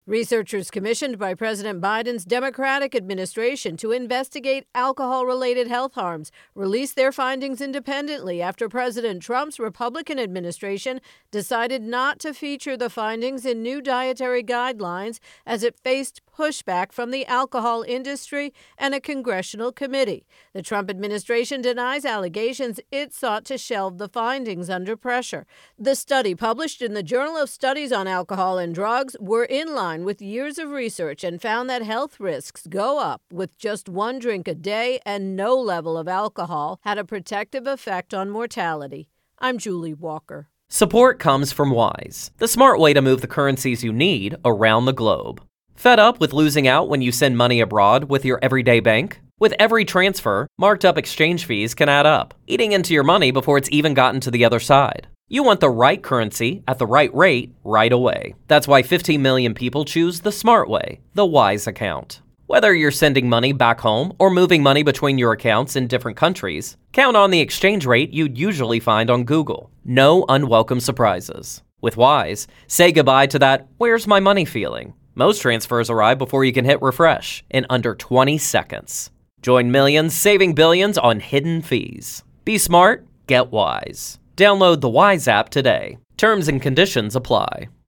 Researchers commissioned by President Biden's Democratic administration to investigate alcohol-related health harms released their findings independently after President Trump's Republican administration decided not to feature the findings in new dietary guidelines as it faced pushback from the alcohol industry and a congressional committee. The Trump administration denies allegations it sought to shelve the findings under pressure. The study, published in the Journal of Studies on Alcohol and Drugs, were in line with years of research and found that health risks go up with just one drink a day, and no level of alcohol had a protective effect on mortality. I'm Julie Walker. Support comes from Wise, the smart way to move the currencies you need around the globe. Fed up with losing out when you send money abroad with your everyday bank? With every transfer, marked up exchange fees can add up, eating into your money before it's even gotten to the other side. You want the right currency at the right rate right away. That's why 15 million people choose the smart way, the Wise account. Whether you're sending money back home or moving money between your accounts in different countries, count on the exchange rate you'd usually find on Google. No unwelcome surprises. With Wise, say goodbye to that "where's my money" feeling. Most transfers arrive before you can hit refresh in under 20 seconds. Join millions saving billions on hidden fees. Be smart, get Wise. Download the Wise app today. Terms and conditions apply.